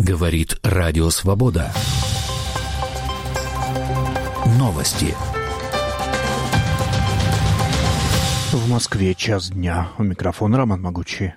Говорит Радио Свобода. Новости. В Москве 1:00 дня. У микрофона Роман Могучий.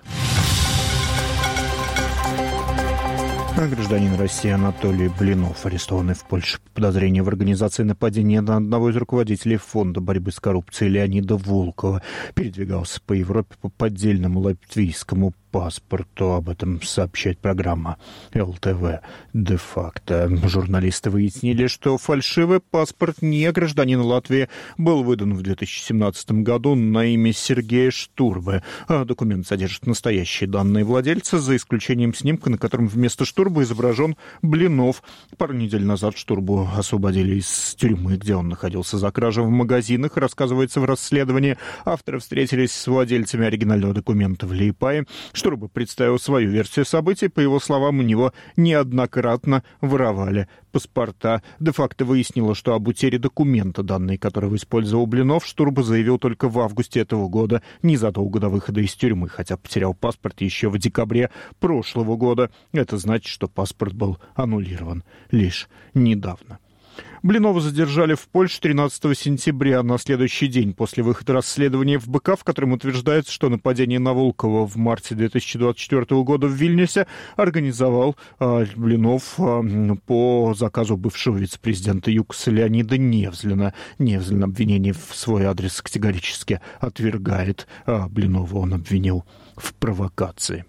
Гражданин России Анатолий Блинов, арестованный в Польше по подозрению в организации нападения на одного из руководителей Фонда борьбы с коррупцией Леонида Волкова, передвигался по Европе по поддельному латвийскому паспорту. Об этом сообщает программа ЛТВ «Де-факто». Журналисты выяснили, что фальшивый паспорт не гражданина Латвии был выдан в 2017 году на имя Сергея Штурбы. Документ содержит настоящие данные владельца, за исключением снимка, на котором вместо Штурбы изображен Блинов. Пару недель назад Штурбу освободили из тюрьмы, где он находился за кражу в магазинах, рассказывается в расследовании. Авторы встретились с владельцами оригинального документа в Лиепае. Штурба представил свою версию событий. По его словам, у него неоднократно воровали паспорта. Де-факто выяснило, что об утере документа, данные которого использовал Блинов, Штурба заявил только в августе этого года, незадолго до выхода из тюрьмы, хотя потерял паспорт еще в декабре прошлого года. Это значит, что паспорт был аннулирован лишь недавно. Блинова задержали в Польше 13 сентября, на следующий день после выхода расследования ФБК, в котором утверждается, что нападение на Волкова в марте 2024 года в Вильнюсе организовал Блинов по заказу бывшего вице-президента ЮКОСа Леонида Невзлина. Невзлин обвинение в свой адрес категорически отвергает. Блинова он обвинил в провокации.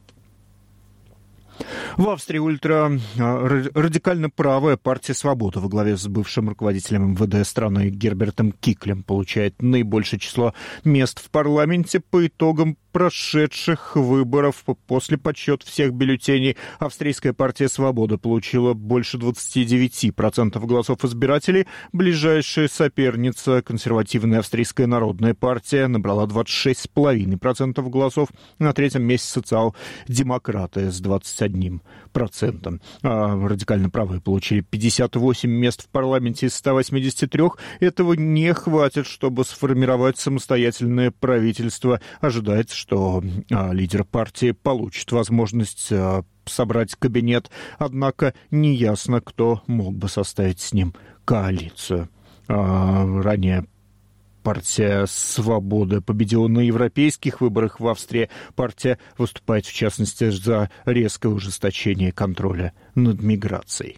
В Австрии ультрарадикально правая партия «Свобода» во главе с бывшим руководителем МВД страны Гербертом Киклем получает наибольшее число мест в парламенте по итогам прошедших выборов. После подсчета всех бюллетеней австрийская партия «Свобода» получила больше 29% голосов избирателей. Ближайшая соперница, консервативная австрийская народная партия, набрала 26,5% голосов. На третьем месте социал-демократы с 21%. Радикально правые получили 58 мест в парламенте из 183. Этого не хватит, чтобы сформировать самостоятельное правительство. Ожидается, что лидер партии получит возможность собрать кабинет, однако неясно, кто мог бы составить с ним коалицию. Ранее партия «Свобода» победила на европейских выборах в Австрии. Партия выступает, в частности, за резкое ужесточение контроля над миграцией.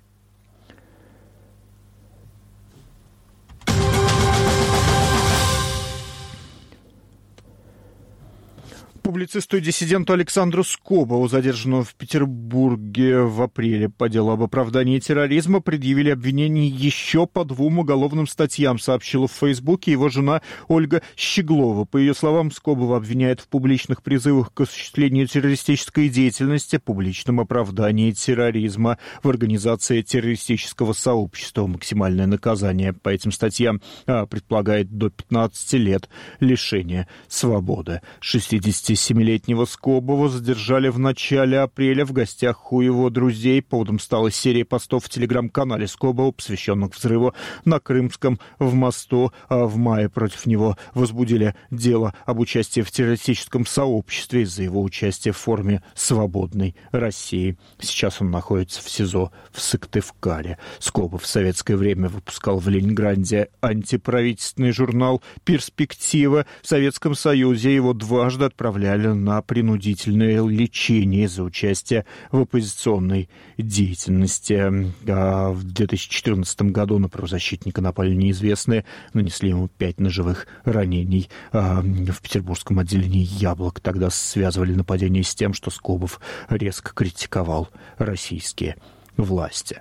Публицисту и диссиденту Александру Скобову, задержанному в Петербурге в апреле по делу об оправдании терроризма, предъявили обвинение еще по 2 уголовным статьям, сообщила в Фейсбуке его жена Ольга Щеглова. По ее словам, Скобова обвиняют в публичных призывах к осуществлению террористической деятельности, публичном оправдании терроризма, в организации террористического сообщества. Максимальное наказание по этим статьям предполагает до 15 лет лишения свободы. 67-летнего Скобова задержали в начале апреля в гостях у его друзей. Поводом стала серия постов в телеграм-канале Скобова, посвященных взрыву на Крымском в мосту. В мае против него возбудили дело об участии в террористическом сообществе из-за его участия в форуме «Свободной России». Сейчас он находится в СИЗО в Сыктывкаре. Скобов в советское время выпускал в Ленинграде антиправительственный журнал «Перспектива». В Советском Союзе его дважды отправляли на принудительное лечение за участие в оппозиционной деятельности. В 2014 году на правозащитника напали неизвестные, нанесли ему 5 ножевых ранений в петербургском отделении «Яблок». Тогда связывали нападение с тем, что Скобов резко критиковал российские власти.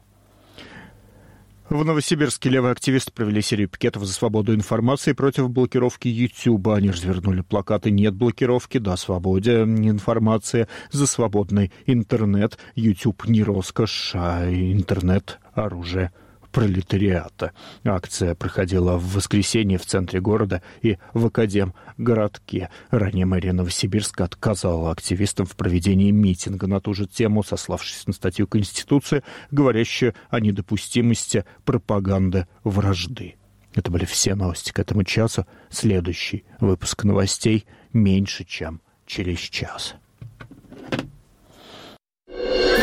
В Новосибирске левые активисты провели серию пикетов за свободу информации против блокировки YouTube. Они развернули плакаты «Нет блокировки», «Да свободе информации», «За свободный интернет», YouTube не роскошь, а интернет – оружие пролетариата. Акция проходила в воскресенье в центре города и в Академгородке. Ранее мэрия Новосибирска отказала активистам в проведении митинга на ту же тему, сославшись на статью Конституции, говорящую о недопустимости пропаганды вражды. Это были все новости к этому часу. Следующий выпуск новостей меньше, чем через час.